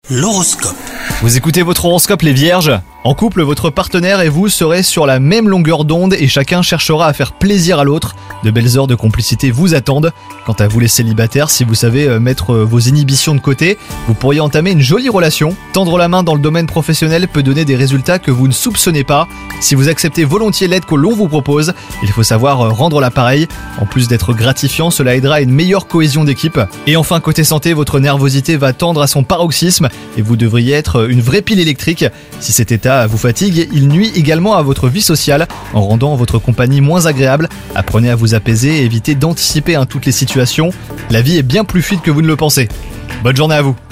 L'horoscope. Vous écoutez votre horoscope les vierges ? En couple, votre partenaire et vous serez sur la même longueur d'onde et chacun cherchera à faire plaisir à l'autre. De belles heures de complicité vous attendent. Quant à vous les célibataires, si vous savez mettre vos inhibitions de côté, vous pourriez entamer une jolie relation. Tendre la main dans le domaine professionnel peut donner des résultats que vous ne soupçonnez pas. Si vous acceptez volontiers l'aide que l'on vous propose, il faut savoir rendre l'appareil. En plus d'être gratifiant, cela aidera à une meilleure cohésion d'équipe. Et enfin, côté santé, votre nervosité va tendre à son paroxysme et vous devriez être une vraie pile électrique. Si cet état vous fatigue, il nuit également à votre vie sociale en rendant votre compagnie moins agréable. Apprenez à vous apaiser et évitez d'anticiper toutes les situations. La vie est bien plus fluide que vous ne le pensez. Bonne journée à vous.